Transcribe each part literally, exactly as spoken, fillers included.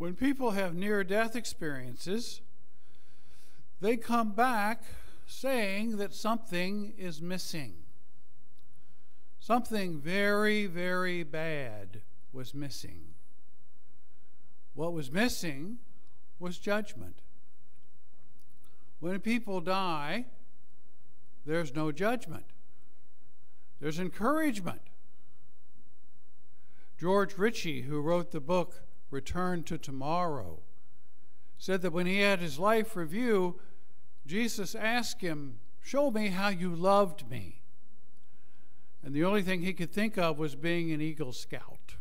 When people have near-death experiences, they come back saying that something is missing. Something very, very bad was missing. What was missing was judgment. When people die, there's no judgment. There's encouragement. George Ritchie, who wrote the book Return to Tomorrow, said that when he had his life review, Jesus asked him, "Show me how you loved me." And the only thing he could think of was being an Eagle Scout.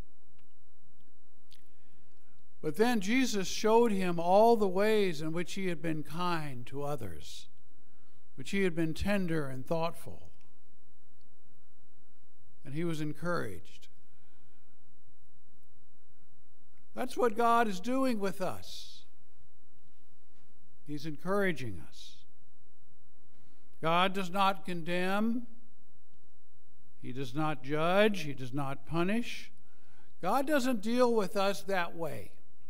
But then Jesus showed him all the ways in which he had been kind to others, which he had been tender and thoughtful. And he was encouraged. That's what God is doing with us. He's encouraging us. God does not condemn. He does not judge. He does not punish. God doesn't deal with us that way.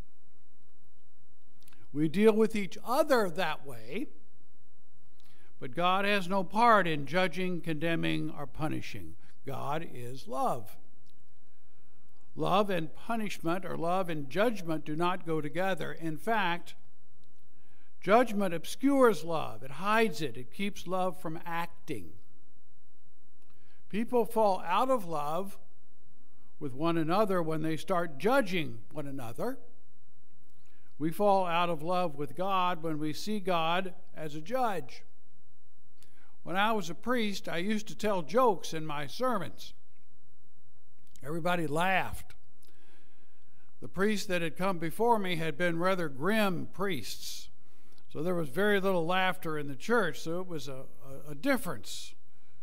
We deal with each other that way, but God has no part in judging, condemning, or punishing. God is love. Love and punishment, or love and judgment, do not go together. In fact, judgment obscures love. It hides it. It keeps love from acting. People fall out of love with one another when they start judging one another. We fall out of love with God when we see God as a judge. When I was a priest, I used to tell jokes in my sermons. Everybody laughed. The priests that had come before me had been rather grim priests, so there was very little laughter in the church, so it was a, a, a difference.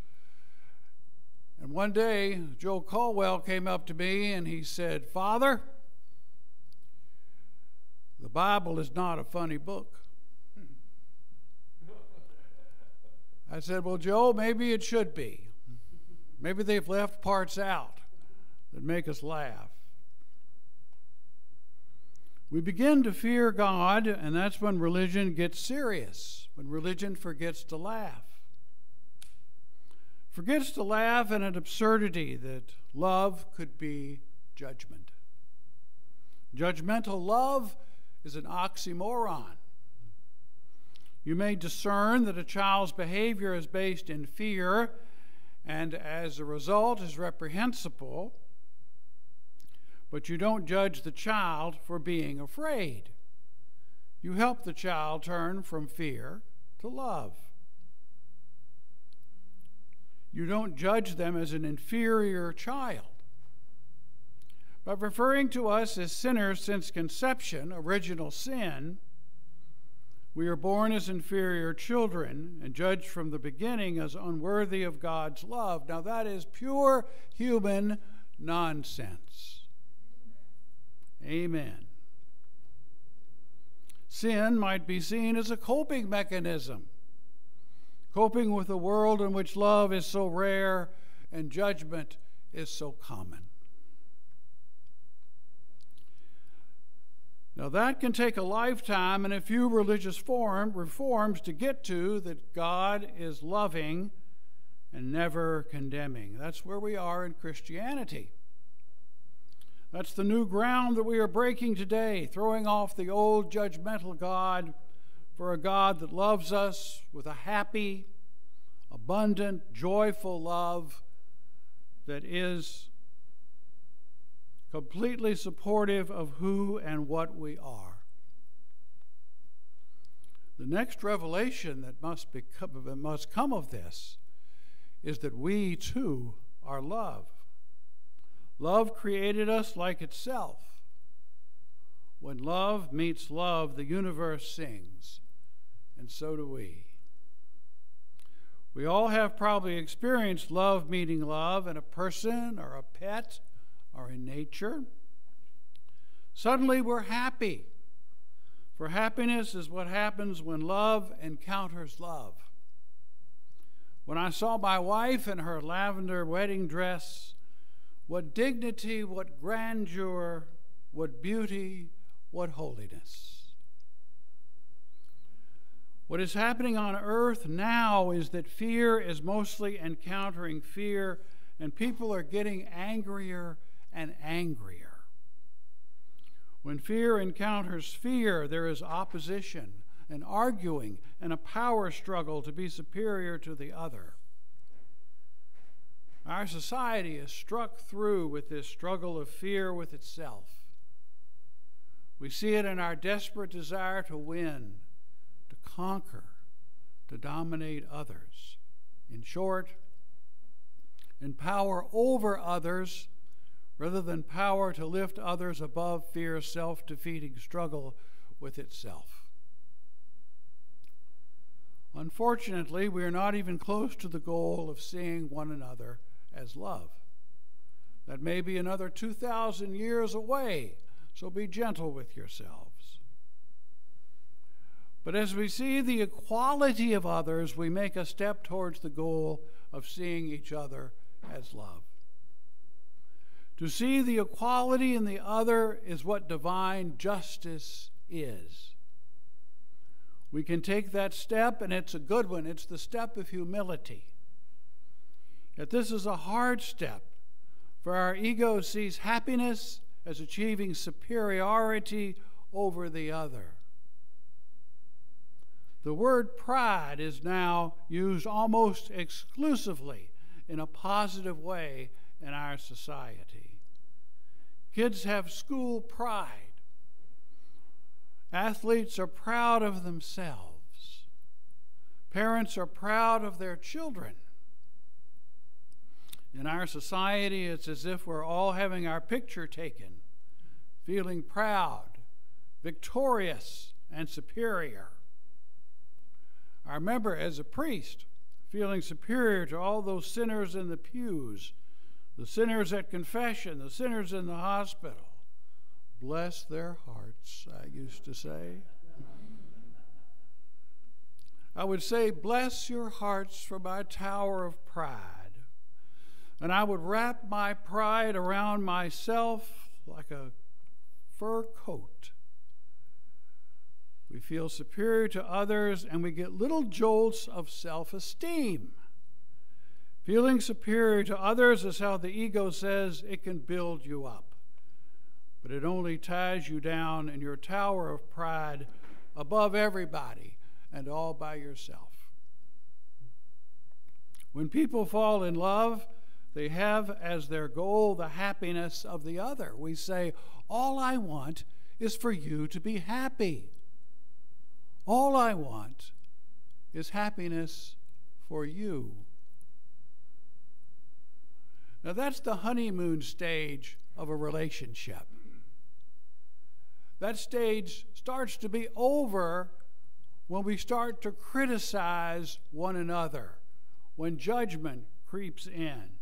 And one day, Joe Caldwell came up to me and he said, "Father, the Bible is not a funny book." I said, "Well, Joe, maybe it should be. Maybe they've left parts out that make us laugh." We begin to fear God, and that's when religion gets serious, when religion forgets to laugh. Forgets to laugh at an absurdity that love could be judgment. Judgmental love is an oxymoron. You may discern that a child's behavior is based in fear and as a result is reprehensible, but you don't judge the child for being afraid. You help the child turn from fear to love. You don't judge them as an inferior child. By referring to us as sinners since conception, original sin, we are born as inferior children and judged from the beginning as unworthy of God's love. Now that is pure human nonsense. Amen. Sin might be seen as a coping mechanism, coping with a world in which love is so rare and judgment is so common. Now that can take a lifetime and a few religious form, reforms to get to, that God is loving and never condemning. That's where we are in Christianity. That's the new ground that we are breaking today, throwing off the old judgmental God for a God that loves us with a happy, abundant, joyful love that is completely supportive of who and what we are. The next revelation that must, become, that must come of this is that we too are love. Love created us like itself. When love meets love, the universe sings, and so do we. We all have probably experienced love meeting love in a person or a pet or in nature. Suddenly we're happy. For happiness is what happens when love encounters love. When I saw my wife in her lavender wedding dress, what dignity, what grandeur, what beauty, what holiness. What is happening on earth now is that fear is mostly encountering fear, and people are getting angrier and angrier. When fear encounters fear, there is opposition and arguing and a power struggle to be superior to the other. Our society is struck through with this struggle of fear with itself. We see it in our desperate desire to win, to conquer, to dominate others. In short, in power over others, rather than power to lift others above fear's self-defeating struggle with itself. Unfortunately, we are not even close to the goal of seeing one another as love. That may be another two thousand years away, so be gentle with yourselves. But as we see the equality of others, we make a step towards the goal of seeing each other as love. To see the equality in the other is what divine justice is. We can take that step, and it's a good one. It's the step of humility. Yet this is a hard step, for our ego sees happiness as achieving superiority over the other. The word pride is now used almost exclusively in a positive way in our society. Kids have school pride. Athletes are proud of themselves. Parents are proud of their children. In our society, it's as if we're all having our picture taken, feeling proud, victorious, and superior. I remember as a priest feeling superior to all those sinners in the pews, the sinners at confession, the sinners in the hospital. Bless their hearts, I used to say. I would say, bless your hearts for my tower of pride. And I would wrap my pride around myself like a fur coat. We feel superior to others, and we get little jolts of self-esteem. Feeling superior to others is how the ego says it can build you up. But it only ties you down in your tower of pride above everybody and all by yourself. When people fall in love, they have as their goal the happiness of the other. We say, all I want is for you to be happy. All I want is happiness for you. Now that's the honeymoon stage of a relationship. That stage starts to be over when we start to criticize one another, when judgment creeps in.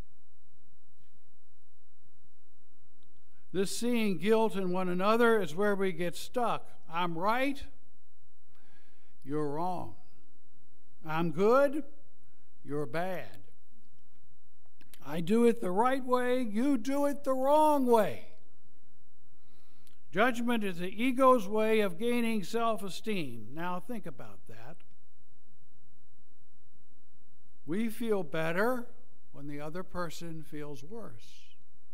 This seeing guilt in one another is where we get stuck. I'm right, you're wrong. I'm good, you're bad. I do it the right way, you do it the wrong way. Judgment is the ego's way of gaining self-esteem. Now think about that. We feel better when the other person feels worse.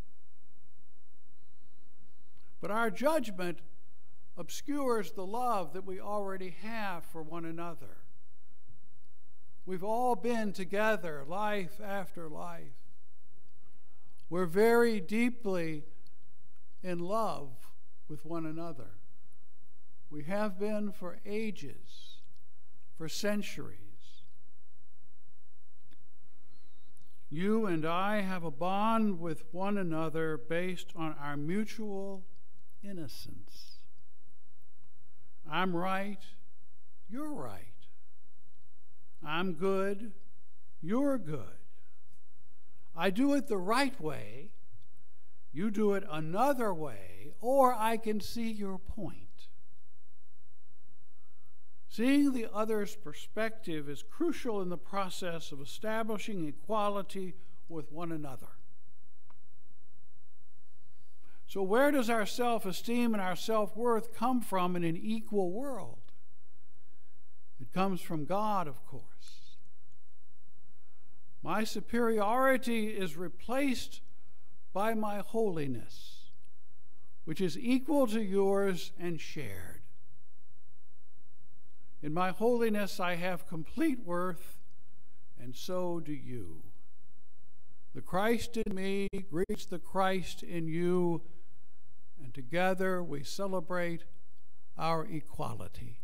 But our judgment obscures the love that we already have for one another. We've all been together life after life. We're very deeply in love with one another. We have been for ages, for centuries. You and I have a bond with one another based on our mutual innocence. I'm right, you're right. I'm good, you're good. I do it the right way, you do it another way, or I can see your point. Seeing the other's perspective is crucial in the process of establishing equality with one another. So where does our self-esteem and our self-worth come from in an equal world? It comes from God, of course. My superiority is replaced by my holiness, which is equal to yours and shared. In my holiness I have complete worth, and so do you. The Christ in me greets the Christ in you, and together we celebrate our equality.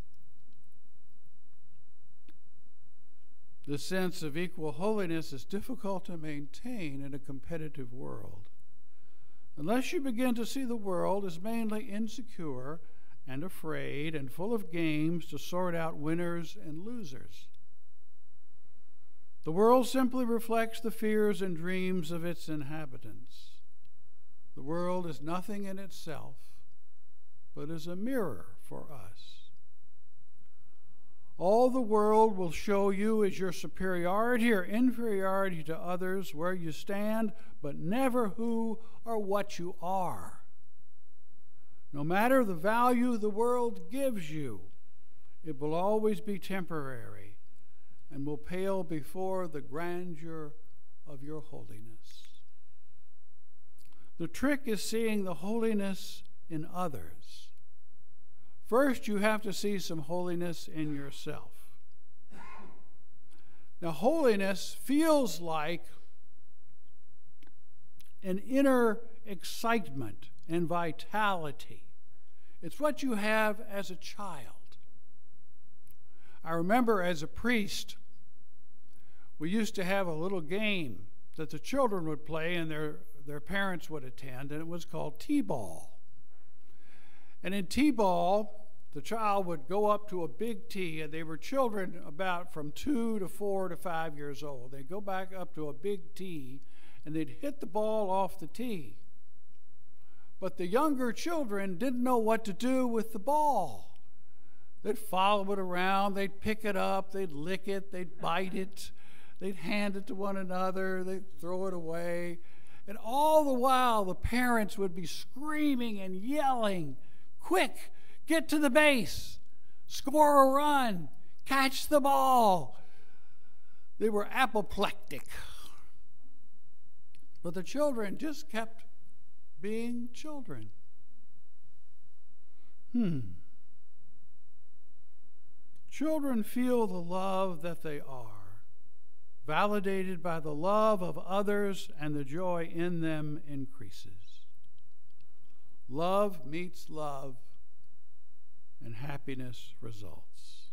This sense of equal holiness is difficult to maintain in a competitive world, unless you begin to see the world as mainly insecure and afraid and full of games to sort out winners and losers. The world simply reflects the fears and dreams of its inhabitants. The world is nothing in itself, but is a mirror for us. All the world will show you is your superiority or inferiority to others, where you stand, but never who or what you are. No matter the value the world gives you, it will always be temporary and will pale before the grandeur of your holiness. The trick is seeing the holiness in others. First, you have to see some holiness in yourself. Now, holiness feels like an inner excitement and vitality. It's what you have as a child. I remember as a priest, we used to have a little game that the children would play and their, their parents would attend, and it was called T-ball. And in T-ball, the child would go up to a big tee, and they were children about from two to four to five years old. They'd go back up to a big tee, and they'd hit the ball off the tee. But the younger children didn't know what to do with the ball. They'd follow it around, they'd pick it up, they'd lick it, they'd bite it, they'd hand it to one another, they'd throw it away. And all the while, the parents would be screaming and yelling, "Quick! Get to the base, score a run, catch the ball." They were apoplectic. But the children just kept being children. Hmm. Children feel the love that they are, validated by the love of others, and the joy in them increases. Love meets love, and happiness results.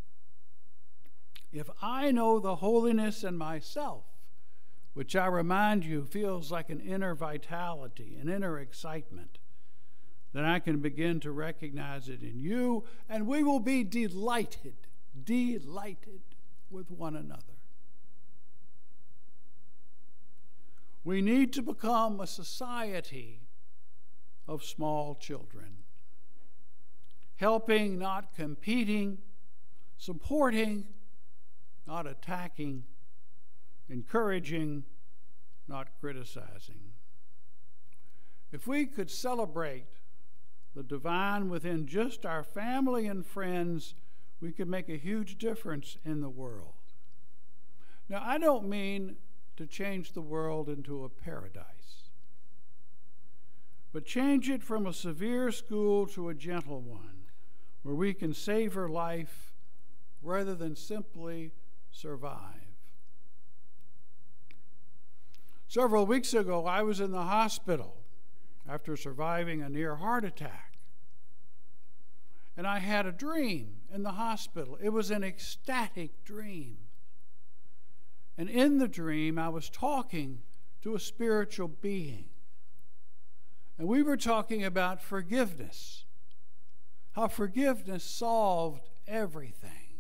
If I know the holiness in myself, which I remind you feels like an inner vitality, an inner excitement, then I can begin to recognize it in you, and we will be delighted, delighted with one another. We need to become a society of small children. Helping, not competing, supporting, not attacking, encouraging, not criticizing. If we could celebrate the divine within just our family and friends, we could make a huge difference in the world. Now, I don't mean to change the world into a paradise, but change it from a severe school to a gentle one, where we can savor life rather than simply survive. Several weeks ago, I was in the hospital after surviving a near heart attack. And I had a dream in the hospital. It was an ecstatic dream. And in the dream, I was talking to a spiritual being. And we were talking about forgiveness. How forgiveness solved everything.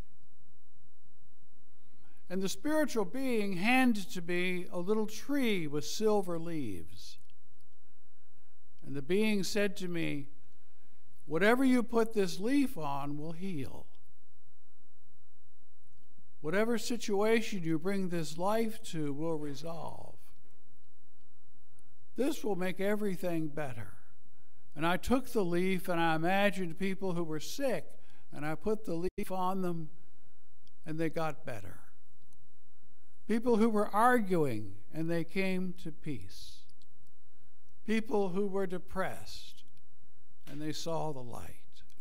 And the spiritual being handed to me a little tree with silver leaves. And the being said to me, "Whatever you put this leaf on will heal. Whatever situation you bring this life to will resolve. This will make everything better. And I took the leaf and I imagined people who were sick, and I put the leaf on them and they got better. People who were arguing and they came to peace. People who were depressed and they saw the light.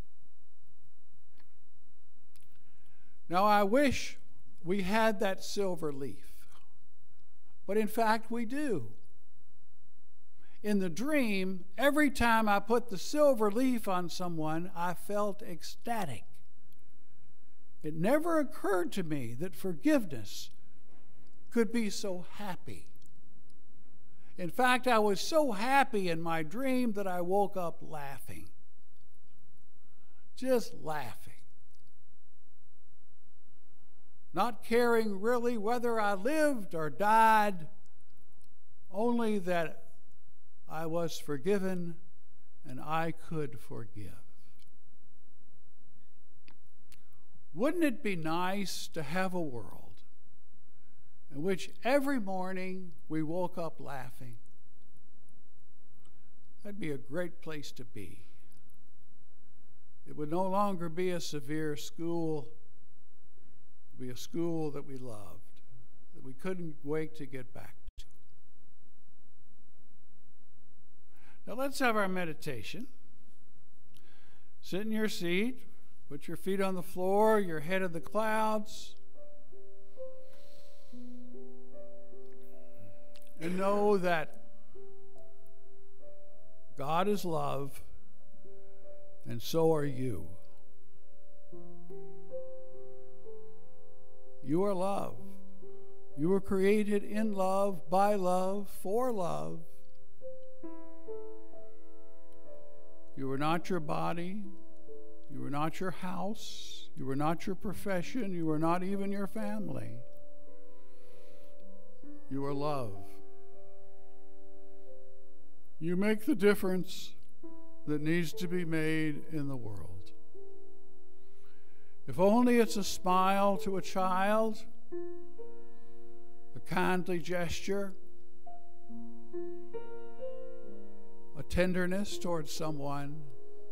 Now I wish we had that silver leaf, but in fact we do. In the dream, every time I put the silver leaf on someone, I felt ecstatic. It never occurred to me that forgiveness could be so happy. In fact, I was so happy in my dream that I woke up laughing. Just laughing. Not caring really whether I lived or died, only that I was forgiven and I could forgive. Wouldn't it be nice to have a world in which every morning we woke up laughing? That'd be a great place to be. It would no longer be a severe school. It would be a school that we loved, that we couldn't wait to get back to. Now let's have our meditation. Sit in your seat. Put your feet on the floor, your head in the clouds. And know that God is love, and so are you. You are love. You were created in love, by love, for love. You were not your body. You were not your house. You were not your profession. You were not even your family. You are love. You make the difference that needs to be made in the world. If only it's a smile to a child, a kindly gesture, a tenderness towards someone,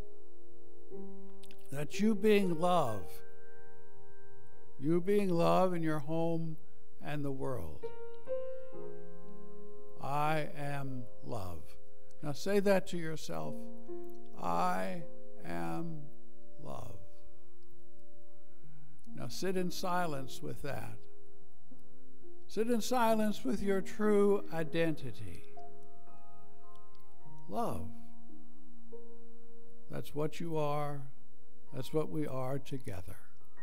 that you being love, you being love in your home and the world. I am love. Now say that to yourself. I am love. Now sit in silence with that. Sit in silence with your true identity. Love. That's what you are. That's what we are together.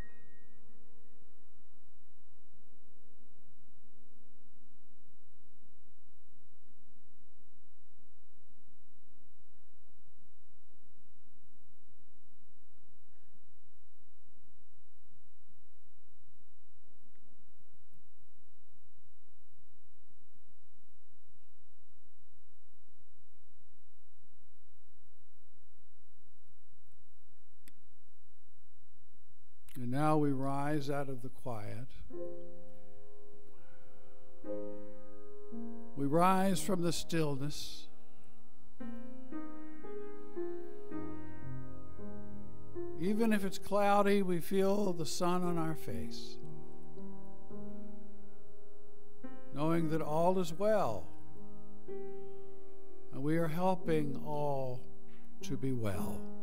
And now we rise out of the quiet. We rise from the stillness. Even if it's cloudy, we feel the sun on our face, knowing that all is well, and we are helping all to be well.